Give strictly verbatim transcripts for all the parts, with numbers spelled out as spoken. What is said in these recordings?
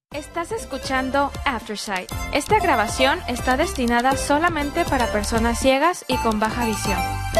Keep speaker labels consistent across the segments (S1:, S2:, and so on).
S1: Estás escuchando Aftersight. Esta grabación está destinada solamente para personas ciegas y con baja visión.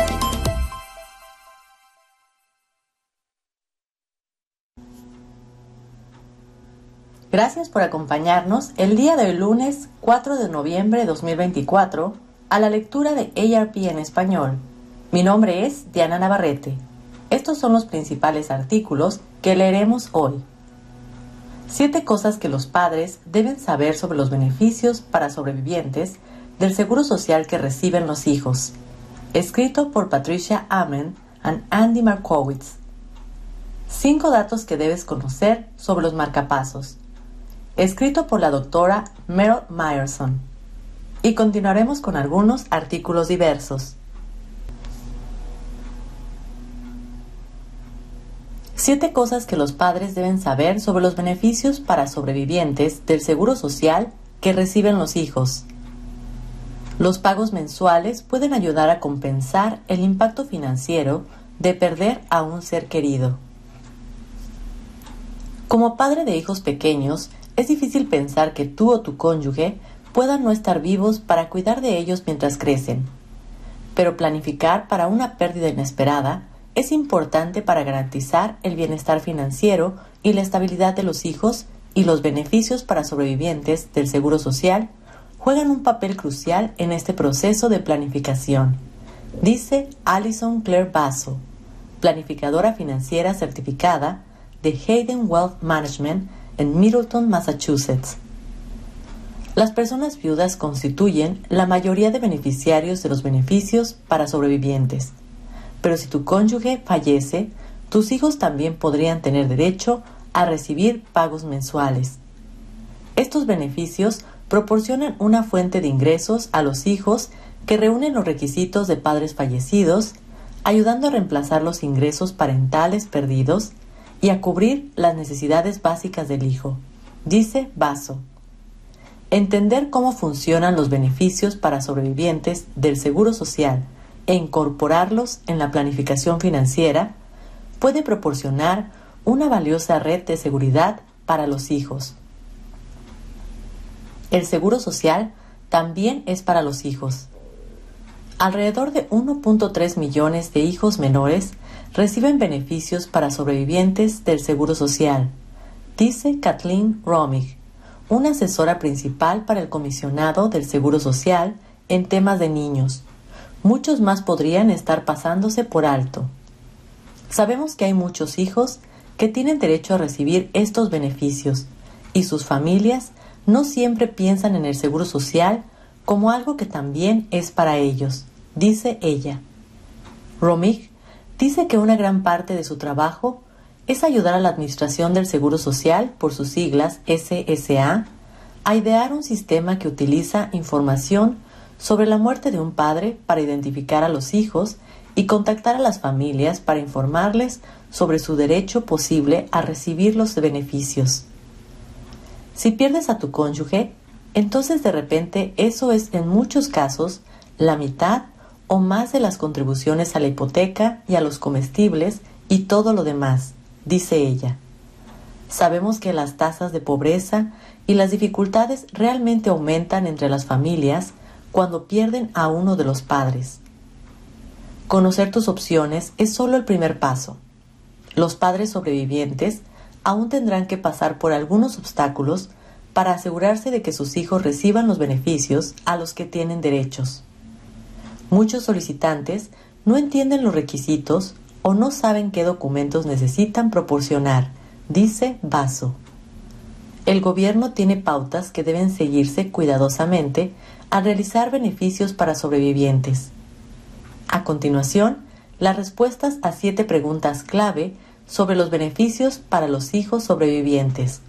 S2: Gracias por acompañarnos el día de hoy, lunes cuatro de noviembre de dos mil veinticuatro, a la lectura de A R P en español. Mi nombre es Diana Navarrete. Estos son los principales artículos que leeremos hoy. Siete cosas que los padres deben saber sobre los beneficios para sobrevivientes del seguro social que reciben los hijos. Escrito por Patricia Amen y Andy Markowitz. Cinco datos que debes conocer sobre los marcapasos. Escrito por la doctora Meryl Myerson. Y continuaremos con algunos artículos diversos. Siete cosas que los padres deben saber sobre los beneficios para sobrevivientes del seguro social que reciben los hijos. Los pagos mensuales pueden ayudar a compensar el impacto financiero de perder a un ser querido. Como padre de hijos pequeños, es difícil pensar que tú o tu cónyuge puedan no estar vivos para cuidar de ellos mientras crecen. Pero planificar para una pérdida inesperada es importante para garantizar el bienestar financiero y la estabilidad de los hijos, y los beneficios para sobrevivientes del seguro social juegan un papel crucial en este proceso de planificación, dice Alison Claire Basso, planificadora financiera certificada de Hayden Wealth Management en Middleton, Massachusetts. Las personas viudas constituyen la mayoría de beneficiarios de los beneficios para sobrevivientes. Pero si tu cónyuge fallece, tus hijos también podrían tener derecho a recibir pagos mensuales. Estos beneficios proporcionan una fuente de ingresos a los hijos que reúnen los requisitos de padres fallecidos, ayudando a reemplazar los ingresos parentales perdidos y a cubrir las necesidades básicas del hijo, dice Basso. Entender cómo funcionan los beneficios para sobrevivientes del seguro social e incorporarlos en la planificación financiera puede proporcionar una valiosa red de seguridad para los hijos. El seguro social también es para los hijos. Alrededor de uno punto tres millones de hijos menores reciben beneficios para sobrevivientes del seguro social, dice Kathleen Romig, una asesora principal para el comisionado del seguro social en temas de niños. Muchos más podrían estar pasándose por alto. Sabemos que hay muchos hijos que tienen derecho a recibir estos beneficios, y sus familias no siempre piensan en el seguro social como algo que también es para ellos, dice ella. Romig dice que una gran parte de su trabajo es ayudar a la Administración del Seguro Social, por sus siglas S S A, a idear un sistema que utiliza información sobre la muerte de un padre para identificar a los hijos y contactar a las familias para informarles sobre su derecho posible a recibir los beneficios. Si pierdes a tu cónyuge, entonces de repente eso es en muchos casos la mitad o más de las contribuciones a la hipoteca y a los comestibles y todo lo demás, dice ella. Sabemos que las tasas de pobreza y las dificultades realmente aumentan entre las familias cuando pierden a uno de los padres. Conocer tus opciones es solo el primer paso. Los padres sobrevivientes aún tendrán que pasar por algunos obstáculos para asegurarse de que sus hijos reciban los beneficios a los que tienen derechos. Muchos solicitantes no entienden los requisitos o no saben qué documentos necesitan proporcionar, dice Basso. El gobierno tiene pautas que deben seguirse cuidadosamente al realizar beneficios para sobrevivientes. A continuación, las respuestas a siete preguntas clave sobre los beneficios para los hijos sobrevivientes.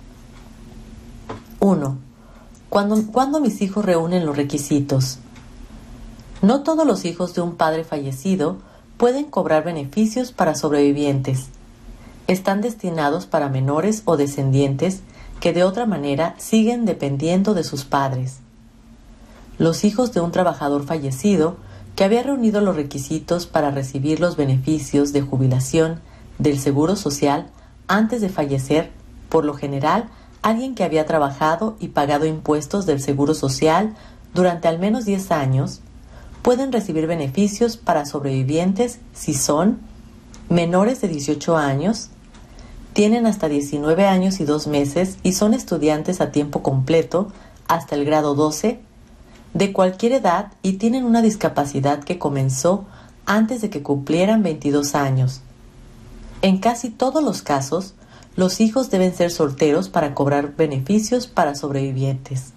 S2: uno. ¿Cuándo, ¿Cuándo mis hijos reúnen los requisitos? No todos los hijos de un padre fallecido pueden cobrar beneficios para sobrevivientes. Están destinados para menores o descendientes que de otra manera siguen dependiendo de sus padres. Los hijos de un trabajador fallecido que había reunido los requisitos para recibir los beneficios de jubilación del seguro social antes de fallecer, por lo general, alguien que había trabajado y pagado impuestos del Seguro Social durante al menos diez años, pueden recibir beneficios para sobrevivientes si son menores de dieciocho años, tienen hasta diecinueve años y dos meses y son estudiantes a tiempo completo hasta el grado doce, de cualquier edad y tienen una discapacidad que comenzó antes de que cumplieran veintidós años. En casi todos los casos, los hijos deben ser solteros para cobrar beneficios para sobrevivientes.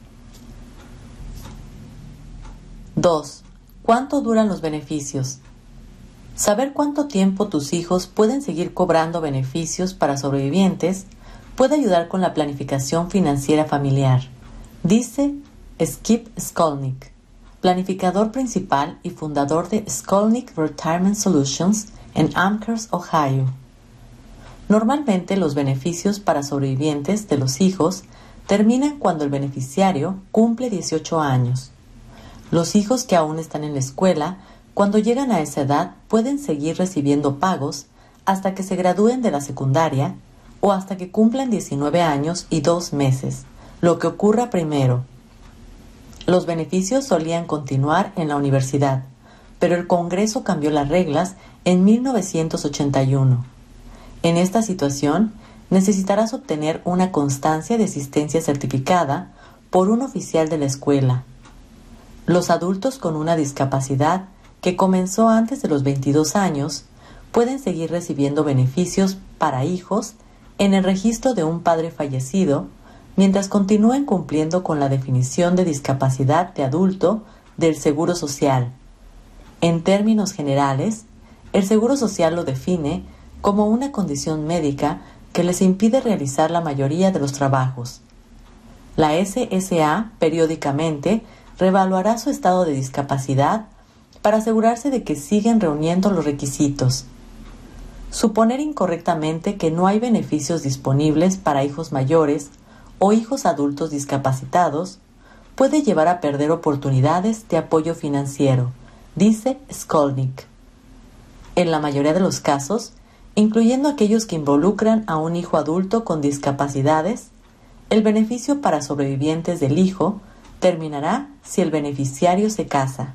S2: dos. ¿Cuánto duran los beneficios? Saber cuánto tiempo tus hijos pueden seguir cobrando beneficios para sobrevivientes puede ayudar con la planificación financiera familiar, dice Skip Skolnick, planificador principal y fundador de Skolnick Retirement Solutions en Amherst, Ohio. Normalmente los beneficios para sobrevivientes de los hijos terminan cuando el beneficiario cumple dieciocho años. Los hijos que aún están en la escuela, cuando llegan a esa edad, pueden seguir recibiendo pagos hasta que se gradúen de la secundaria o hasta que cumplan diecinueve años y dos meses, lo que ocurra primero. Los beneficios solían continuar en la universidad, pero el Congreso cambió las reglas en mil novecientos ochenta y uno. En esta situación, necesitarás obtener una constancia de asistencia certificada por un oficial de la escuela. Los adultos con una discapacidad que comenzó antes de los veintidós años pueden seguir recibiendo beneficios para hijos en el registro de un padre fallecido mientras continúen cumpliendo con la definición de discapacidad de adulto del Seguro Social. En términos generales, el Seguro Social lo define como una condición médica que les impide realizar la mayoría de los trabajos. La S S A periódicamente reevaluará su estado de discapacidad para asegurarse de que siguen reuniendo los requisitos. Suponer incorrectamente que no hay beneficios disponibles para hijos mayores o hijos adultos discapacitados puede llevar a perder oportunidades de apoyo financiero, dice Skolnick. En la mayoría de los casos, incluyendo aquellos que involucran a un hijo adulto con discapacidades, el beneficio para sobrevivientes del hijo terminará si el beneficiario se casa.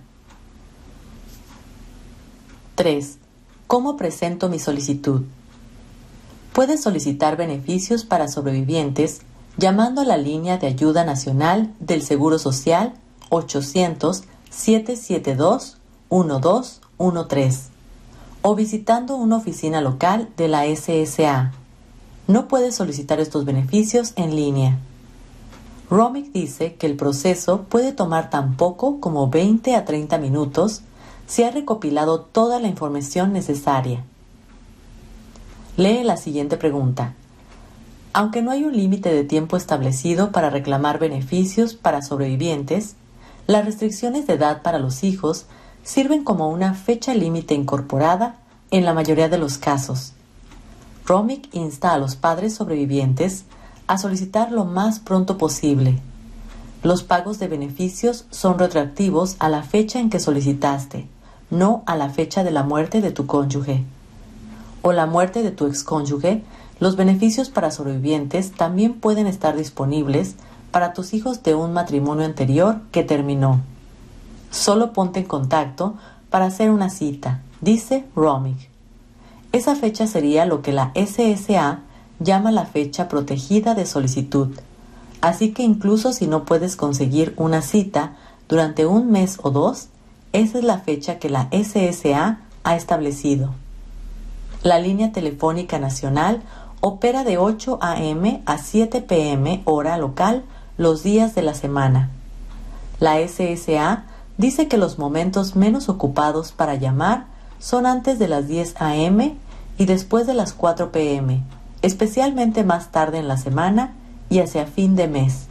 S2: tres. ¿Cómo presento mi solicitud? Puedes solicitar beneficios para sobrevivientes llamando a la línea de ayuda nacional del Seguro Social ochocientos, siete siete dos, uno dos uno tres o visitando una oficina local de la S S A. No puedes solicitar estos beneficios en línea. Romick dice que el proceso puede tomar tan poco como veinte a treinta minutos si ha recopilado toda la información necesaria. Lee la siguiente pregunta. Aunque no hay un límite de tiempo establecido para reclamar beneficios para sobrevivientes, las restricciones de edad para los hijos sirven como una fecha límite incorporada en la mayoría de los casos. Romick insta a los padres sobrevivientes a solicitar lo más pronto posible. Los pagos de beneficios son retroactivos a la fecha en que solicitaste, no a la fecha de la muerte de tu cónyuge. O la muerte de tu excónyuge, los beneficios para sobrevivientes también pueden estar disponibles para tus hijos de un matrimonio anterior que terminó. Solo ponte en contacto para hacer una cita, dice Romick. Esa fecha sería lo que la S S A llama la fecha protegida de solicitud. Así que incluso si no puedes conseguir una cita durante un mes o dos, esa es la fecha que la S S A ha establecido. La línea telefónica nacional opera de ocho a eme a siete pe eme hora local los días de la semana. La S S A dice que los momentos menos ocupados para llamar son antes de las diez a eme y después de las cuatro pe eme, especialmente más tarde en la semana y hacia fin de mes.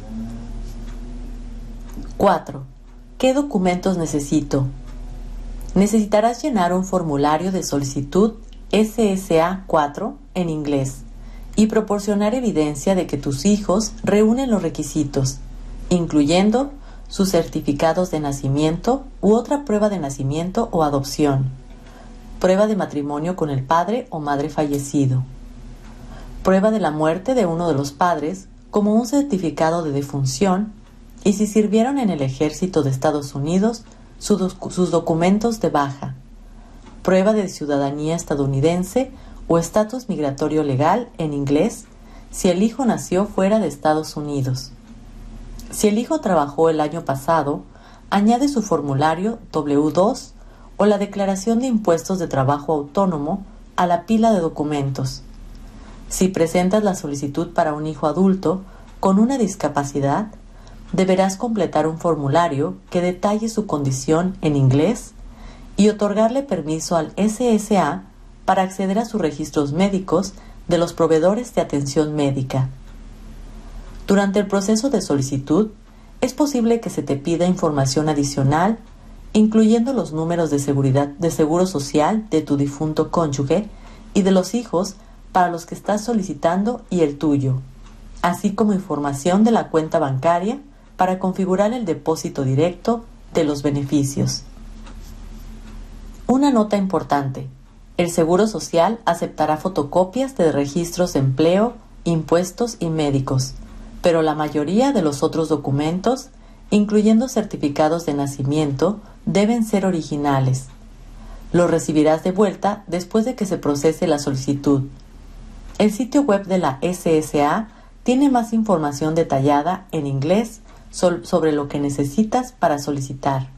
S2: cuatro. ¿Qué documentos necesito? Necesitarás llenar un formulario de solicitud S S A cuatro en inglés y proporcionar evidencia de que tus hijos reúnen los requisitos, incluyendo sus certificados de nacimiento u otra prueba de nacimiento o adopción, prueba de matrimonio con el padre o madre fallecido, prueba de la muerte de uno de los padres como un certificado de defunción, y si sirvieron en el ejército de Estados Unidos, su doc- sus documentos de baja, prueba de ciudadanía estadounidense o estatus migratorio legal en inglés, si el hijo nació fuera de Estados Unidos. Si el hijo trabajó el año pasado, añade su formulario doble u dos o la declaración de impuestos de trabajo autónomo a la pila de documentos. Si presentas la solicitud para un hijo adulto con una discapacidad, deberás completar un formulario que detalle su condición en inglés y otorgarle permiso al S S A para acceder a sus registros médicos de los proveedores de atención médica. Durante el proceso de solicitud, es posible que se te pida información adicional, incluyendo los números de seguridad de seguro social de tu difunto cónyuge y de los hijos para los que estás solicitando y el tuyo, así como información de la cuenta bancaria para configurar el depósito directo de los beneficios. Una nota importante: el Seguro Social aceptará fotocopias de registros de empleo, impuestos y médicos, pero la mayoría de los otros documentos, incluyendo certificados de nacimiento, deben ser originales. Los recibirás de vuelta después de que se procese la solicitud. El sitio web de la S S A tiene más información detallada en inglés sobre lo que necesitas para solicitar.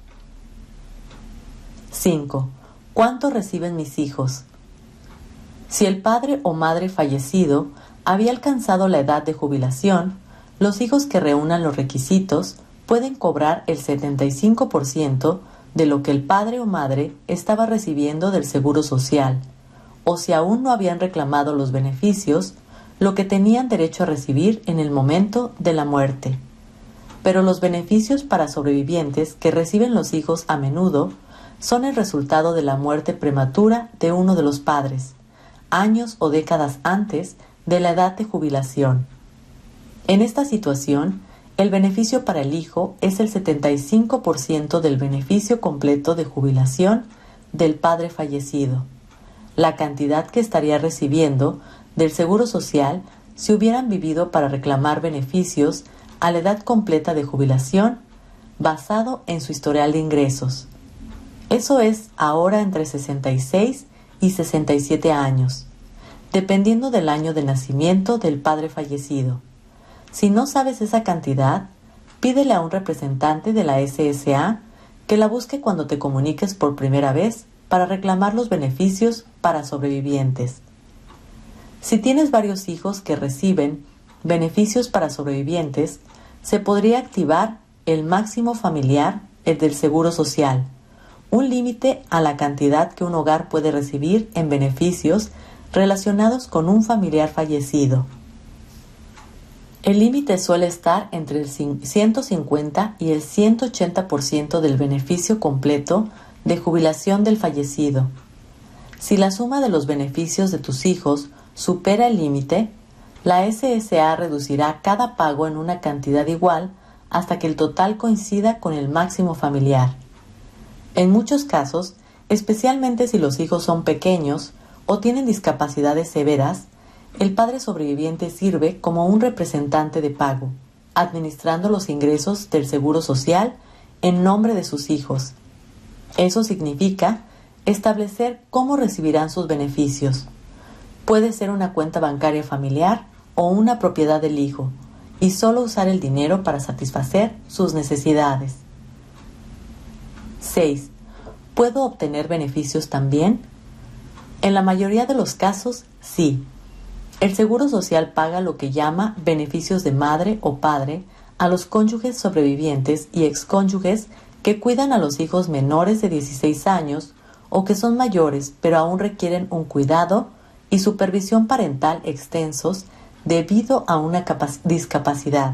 S2: cinco. ¿Cuánto reciben mis hijos? Si el padre o madre fallecido había alcanzado la edad de jubilación, los hijos que reúnan los requisitos pueden cobrar el setenta y cinco por ciento de lo que el padre o madre estaba recibiendo del Seguro Social, o si aún no habían reclamado los beneficios, lo que tenían derecho a recibir en el momento de la muerte. Pero los beneficios para sobrevivientes que reciben los hijos a menudo son el resultado de la muerte prematura de uno de los padres, años o décadas antes de la edad de jubilación. En esta situación, el beneficio para el hijo es el setenta y cinco por ciento del beneficio completo de jubilación del padre fallecido, la cantidad que estaría recibiendo del Seguro Social si hubieran vivido para reclamar beneficios a la edad completa de jubilación basado en su historial de ingresos. Eso es ahora entre sesenta y seis y sesenta y siete años, dependiendo del año de nacimiento del padre fallecido. Si no sabes esa cantidad, pídele a un representante de la S S A que la busque cuando te comuniques por primera vez para reclamar los beneficios para sobrevivientes. Si tienes varios hijos que reciben beneficios para sobrevivientes, se podría activar el máximo familiar, el del Seguro Social, un límite a la cantidad que un hogar puede recibir en beneficios relacionados con un familiar fallecido. El límite suele estar entre el ciento cincuenta y el ciento ochenta por ciento del beneficio completo de jubilación del fallecido. Si la suma de los beneficios de tus hijos supera el límite, la S S A reducirá cada pago en una cantidad igual hasta que el total coincida con el máximo familiar. En muchos casos, especialmente si los hijos son pequeños o tienen discapacidades severas, el padre sobreviviente sirve como un representante de pago, administrando los ingresos del Seguro Social en nombre de sus hijos. Eso significa establecer cómo recibirán sus beneficios. Puede ser una cuenta bancaria familiar o una propiedad del hijo, y solo usar el dinero para satisfacer sus necesidades. seis. ¿Puedo obtener beneficios también? En la mayoría de los casos, sí. El Seguro Social paga lo que llama beneficios de madre o padre a los cónyuges sobrevivientes y excónyuges que cuidan a los hijos menores de dieciséis años o que son mayores pero aún requieren un cuidado y supervisión parental extensos debido a una discapacidad.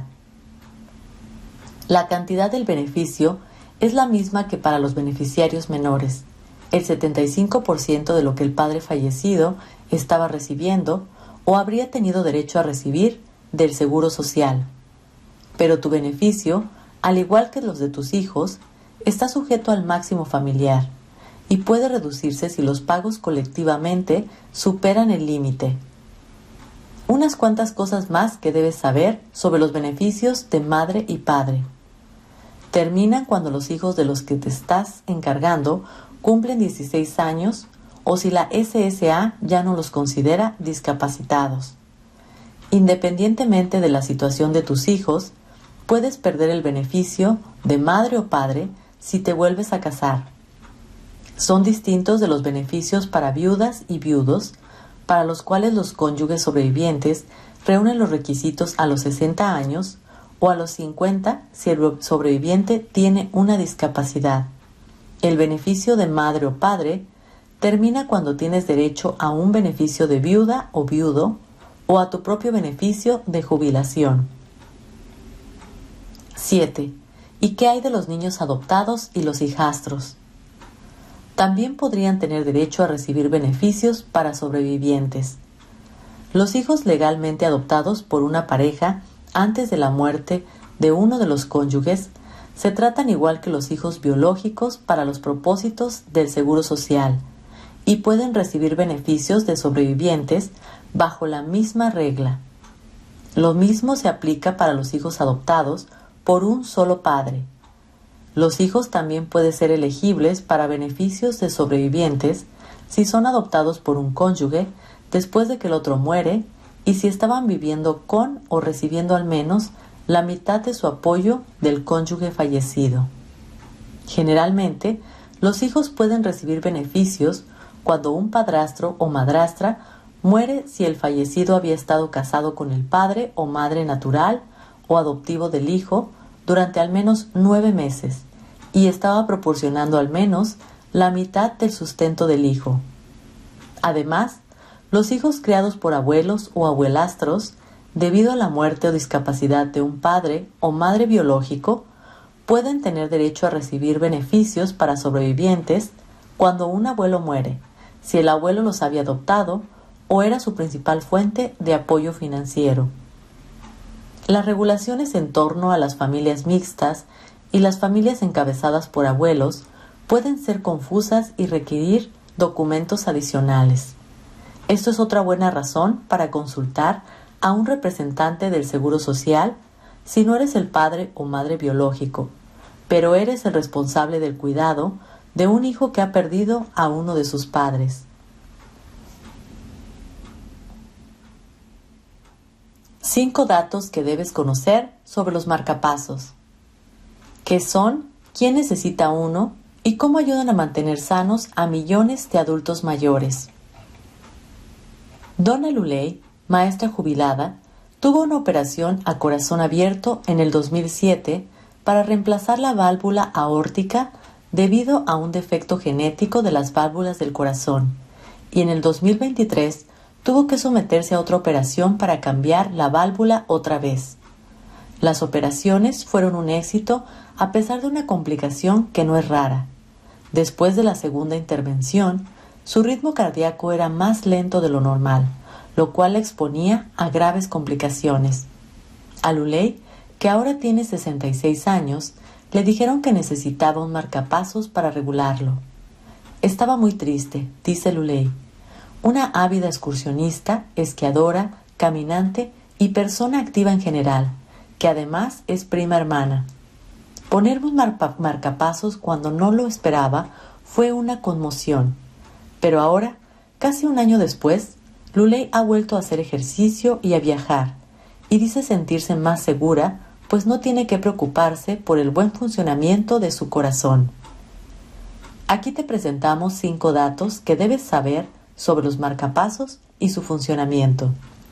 S2: La cantidad del beneficio es la misma que para los beneficiarios menores, el setenta y cinco por ciento de lo que el padre fallecido estaba recibiendo o habría tenido derecho a recibir del Seguro Social. Pero tu beneficio, al igual que los de tus hijos, está sujeto al máximo familiar y puede reducirse si los pagos colectivamente superan el límite. Unas cuantas cosas más que debes saber sobre los beneficios de madre y padre. Terminan cuando los hijos de los que te estás encargando cumplen dieciséis años o si la S S A ya no los considera discapacitados. Independientemente de la situación de tus hijos, puedes perder el beneficio de madre o padre si te vuelves a casar. Son distintos de los beneficios para viudas y viudos, para los cuales los cónyuges sobrevivientes reúnen los requisitos a los sesenta años o a los cincuenta si el sobreviviente tiene una discapacidad. El beneficio de madre o padre termina cuando tienes derecho a un beneficio de viuda o viudo o a tu propio beneficio de jubilación. siete. ¿Y qué hay de los niños adoptados y los hijastros? También podrían tener derecho a recibir beneficios para sobrevivientes. Los hijos legalmente adoptados por una pareja antes de la muerte de uno de los cónyuges se tratan igual que los hijos biológicos para los propósitos del Seguro Social y pueden recibir beneficios de sobrevivientes bajo la misma regla. Lo mismo se aplica para los hijos adoptados por un solo padre. Los hijos también pueden ser elegibles para beneficios de sobrevivientes si son adoptados por un cónyuge después de que el otro muere y si estaban viviendo con o recibiendo al menos la mitad de su apoyo del cónyuge fallecido. Generalmente, los hijos pueden recibir beneficios cuando un padrastro o madrastra muere si el fallecido había estado casado con el padre o madre natural o adoptivo del hijo durante al menos nueve meses y estaba proporcionando al menos la mitad del sustento del hijo. Además, los hijos criados por abuelos o abuelastros, debido a la muerte o discapacidad de un padre o madre biológico, pueden tener derecho a recibir beneficios para sobrevivientes cuando un abuelo muere, si el abuelo los había adoptado o era su principal fuente de apoyo financiero. Las regulaciones en torno a las familias mixtas y las familias encabezadas por abuelos pueden ser confusas y requerir documentos adicionales. Esto es otra buena razón para consultar a un representante del Seguro Social si no eres el padre o madre biológico, pero eres el responsable del cuidado de un hijo que ha perdido a uno de sus padres. Cinco datos que debes conocer sobre los marcapasos. ¿Qué son? ¿Quién necesita uno? ¿Y cómo ayudan a mantener sanos a millones de adultos mayores? Donna Luley, maestra jubilada, tuvo una operación a corazón abierto en el dos mil siete para reemplazar la válvula aórtica debido a un defecto genético de las válvulas del corazón, y en el dos mil veintitrés tuvo que someterse a otra operación para cambiar la válvula otra vez. Las operaciones fueron un éxito a pesar de una complicación que no es rara. Después de la segunda intervención, su ritmo cardíaco era más lento de lo normal, lo cual la exponía a graves complicaciones. A Luley, que ahora tiene sesenta y seis años, le dijeron que necesitaba un marcapasos para regularlo. Estaba muy triste, dice Luley, una ávida excursionista, esquiadora, caminante y persona activa en general, que además es prima hermana. Ponerme un marpa- marcapasos cuando no lo esperaba fue una conmoción, pero ahora, casi un año después, Luley ha vuelto a hacer ejercicio y a viajar, y dice sentirse más segura, pues no tiene que preocuparse por el buen funcionamiento de su corazón. Aquí te presentamos cinco datos que debes saber sobre los marcapasos y su funcionamiento.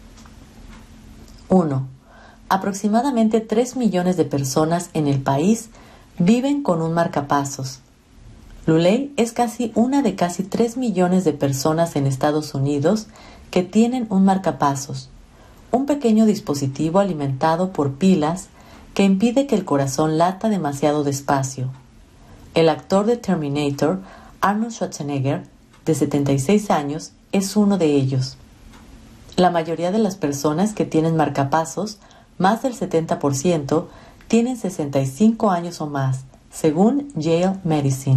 S2: uno. Aproximadamente tres millones de personas en el país viven con un marcapasos. Luley es casi una de casi tres millones de personas en Estados Unidos que tienen un marcapasos, un pequeño dispositivo alimentado por pilas que impide que el corazón lata demasiado despacio. El actor de Terminator, Arnold Schwarzenegger, de setenta y seis años, es uno de ellos. La mayoría de las personas que tienen marcapasos, más del setenta por ciento, tienen sesenta y cinco años o más, según Yale Medicine.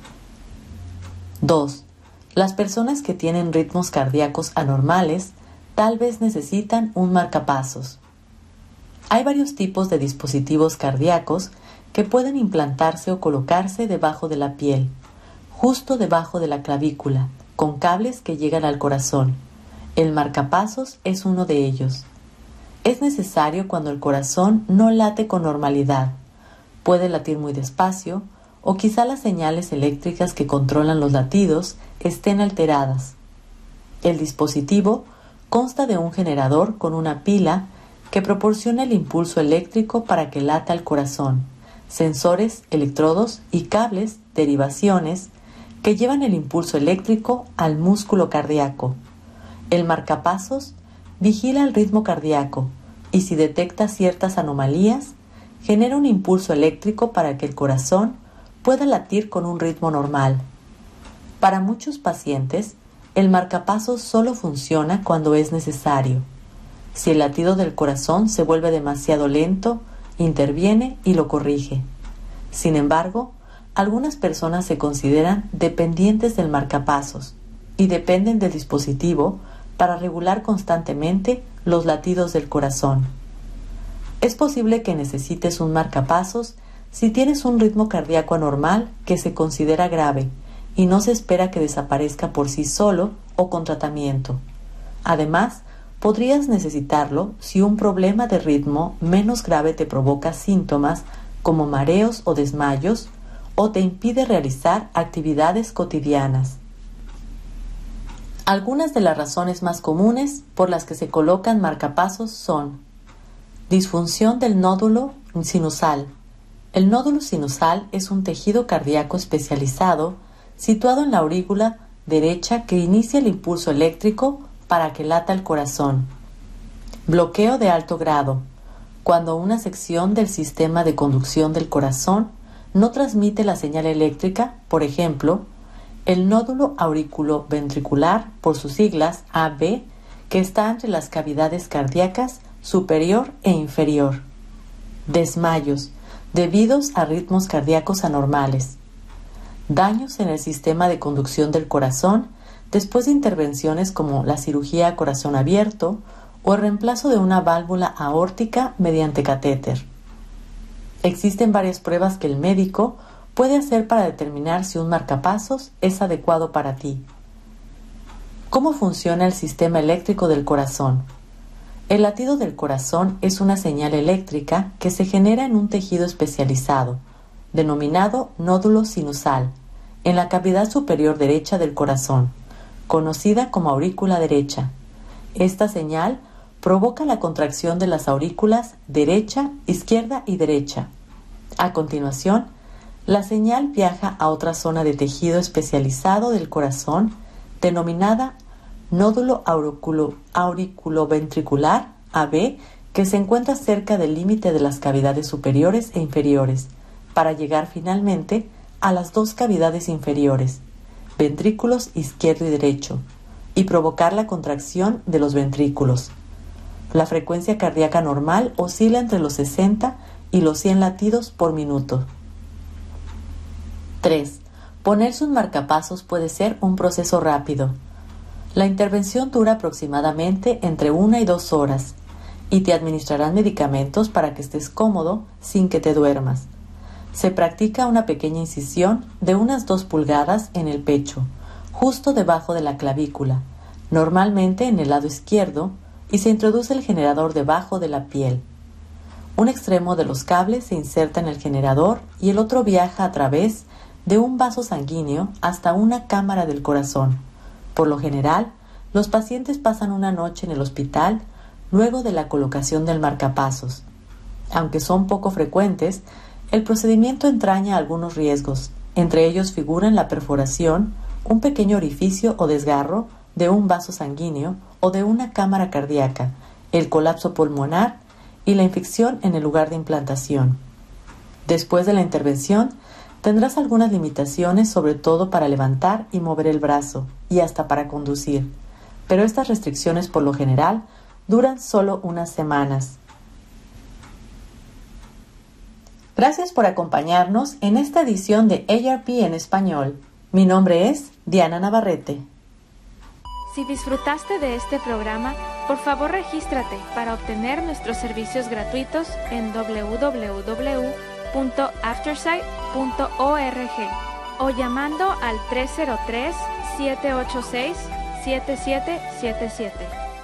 S2: dos. Las personas que tienen ritmos cardíacos anormales tal vez necesitan un marcapasos. Hay varios tipos de dispositivos cardíacos que pueden implantarse o colocarse debajo de la piel, justo debajo de la clavícula, con cables que llegan al corazón. El marcapasos es uno de ellos. Es necesario cuando el corazón no late con normalidad, puede latir muy despacio, o quizá las señales eléctricas que controlan los latidos estén alteradas. El dispositivo consta de un generador con una pila que proporciona el impulso eléctrico para que lata el corazón, sensores, electrodos y cables, derivaciones, que llevan el impulso eléctrico al músculo cardíaco. El marcapasos vigila el ritmo cardíaco y si detecta ciertas anomalías, genera un impulso eléctrico para que el corazón pueda latir con un ritmo normal. Para muchos pacientes, el marcapasos solo funciona cuando es necesario. Si el latido del corazón se vuelve demasiado lento, interviene y lo corrige. Sin embargo, algunas personas se consideran dependientes del marcapasos y dependen del dispositivo para regular constantemente los latidos del corazón. Es posible que necesites un marcapasos si tienes un ritmo cardíaco anormal que se considera grave y no se espera que desaparezca por sí solo o con tratamiento. Además, podrías necesitarlo si un problema de ritmo menos grave te provoca síntomas como mareos o desmayos o te impide realizar actividades cotidianas. Algunas de las razones más comunes por las que se colocan marcapasos son: disfunción del nódulo sinusal. El nódulo sinusal es un tejido cardíaco especializado situado en la aurícula derecha que inicia el impulso eléctrico para que lata el corazón. Bloqueo de alto grado. Cuando una sección del sistema de conducción del corazón no transmite la señal eléctrica, por ejemplo, el nódulo auriculoventricular, por sus siglas A V, que está entre las cavidades cardíacas superior e inferior. Desmayos, debidos a ritmos cardíacos anormales. Daños en el sistema de conducción del corazón después de intervenciones como la cirugía a corazón abierto o el reemplazo de una válvula aórtica mediante catéter. Existen varias pruebas que el médico puede hacer para determinar si un marcapasos es adecuado para ti. ¿Cómo funciona el sistema eléctrico del corazón? El latido del corazón es una señal eléctrica que se genera en un tejido especializado, denominado nódulo sinusal, en la cavidad superior derecha del corazón, conocida como aurícula derecha. Esta señal provoca la contracción de las aurículas derecha, izquierda y derecha. A continuación, la señal viaja a otra zona de tejido especializado del corazón, denominada nódulo auriculo, auriculoventricular A V, que se encuentra cerca del límite de las cavidades superiores e inferiores, para llegar finalmente a las dos cavidades inferiores, ventrículos izquierdo y derecho, y provocar la contracción de los ventrículos. La frecuencia cardíaca normal oscila entre los sesenta y los cien latidos por minuto. tres. Ponerse un marcapasos puede ser un proceso rápido. La intervención dura aproximadamente entre una y dos horas y te administrarán medicamentos para que estés cómodo sin que te duermas. Se practica una pequeña incisión de unas dos pulgadas en el pecho, justo debajo de la clavícula, normalmente en el lado izquierdo, y se introduce el generador debajo de la piel. Un extremo de los cables se inserta en el generador y el otro viaja a través de un vaso sanguíneo hasta una cámara del corazón. Por lo general, los pacientes pasan una noche en el hospital luego de la colocación del marcapasos. Aunque son poco frecuentes, el procedimiento entraña algunos riesgos. Entre ellos figuran la perforación, un pequeño orificio o desgarro de un vaso sanguíneo o de una cámara cardíaca, el colapso pulmonar y la infección en el lugar de implantación. Después de la intervención, tendrás algunas limitaciones, sobre todo para levantar y mover el brazo y hasta para conducir, pero estas restricciones por lo general duran solo unas semanas. Gracias por acompañarnos en esta edición de A R P en español. Mi nombre es Diana Navarrete.
S1: Si disfrutaste de este programa, Por favor, regístrate para obtener nuestros servicios gratuitos en doble u doble u doble u punto aftersight punto org o llamando al tres cero tres, siete ocho seis, siete siete siete siete.